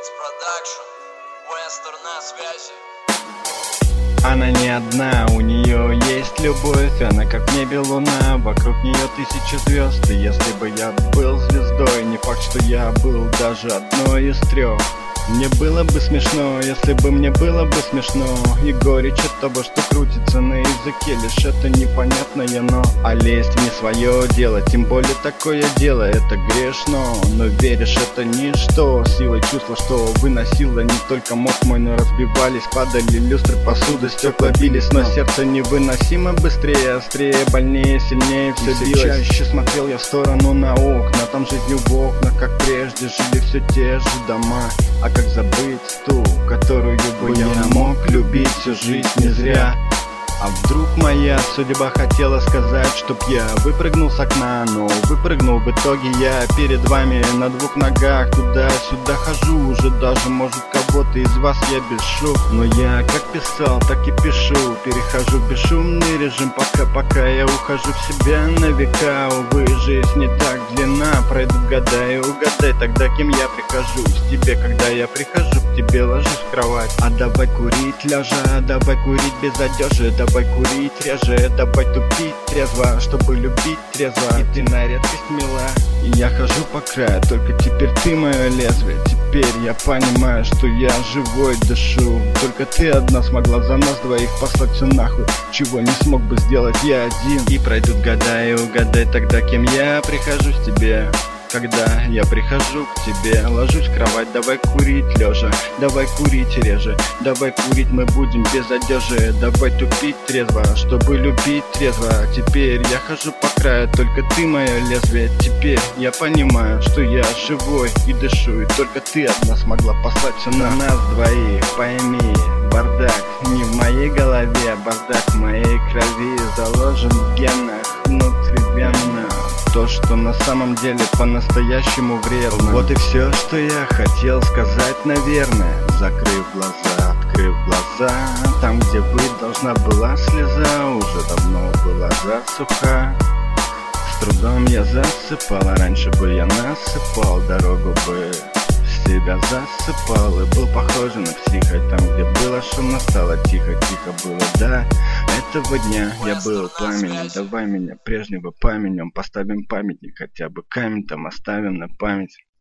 Beats Production, Western на связи. Она не одна, у нее есть любовь. Она как в небе луна, вокруг нее тысячи звезд. И если бы я был звездой, не факт, что я был даже одной из трех. Мне было бы смешно, если бы мне было бы смешно. И горечь от того, что крутится на языке, лишь это непонятное но. А лезть не свое дело, тем более такое дело, это грешно. Но веришь, это ничто, силой чувства, что выносило не только мозг мой, но разбивались, падали люстры, посуды, стекла бились. Но сердце невыносимо быстрее, острее, больнее, сильнее все билось. Чаще смотрел я в сторону на окна, там жизнью в окнах, как прежде, жили все те же дома. А как забыть ту, которую бы я мог любить всю жизнь не зря? А вдруг моя судьба хотела сказать, чтоб я выпрыгнул с окна, но выпрыгнул в итоге я перед вами на двух ногах. Туда-сюда хожу, уже даже может кого-то из вас я бешу. Но я как писал, так и пишу, перехожу в бесшумный режим, пока я ухожу в себя на века. Увы, жизнь не так длинна, пройдут года и угадай тогда, кем я прихожусь. Тебе, когда я прихожу к тебе, ложусь в кровать. А давай курить лежа, давай курить без одежды, давай курить реже, давай тупить трезво, чтобы любить трезво. И ты на редкость мила, и я хожу по краю, только теперь ты мое лезвие. Теперь я понимаю, что я живой дышу. Только ты одна смогла за нас двоих послать все нахуй, чего не смог бы сделать я один. И пройдут года, и угадай тогда, кем я прихожусь тебе. Когда я прихожу к тебе, ложусь в кровать, давай курить лежа, давай курить реже, давай курить мы будем без одежды, давай тупить трезво, чтобы любить трезво. Теперь я хожу по краю, только ты мое лезвие. Теперь я понимаю, что я живой и дышу, и только ты одна смогла послать все на нас двоих. Пойми, бардак не в моей голове, бардак в моей крови, заложен в генах внутривенно. То, что на самом деле по-настоящему вредно. Вот и все, что я хотел сказать, наверное. Закрыв глаза, открыв глаза, там, где вы должна была слеза, уже давно была засуха. С трудом я засыпал, а раньше бы я насыпал, дорогу бы в себя засыпал. И был похож на психа, там, где было шумно, стало тихо-тихо было, да. Этого дня я был пламенем, давай меня прежнего поменем, поставим памятник, хотя бы камень там оставим на память.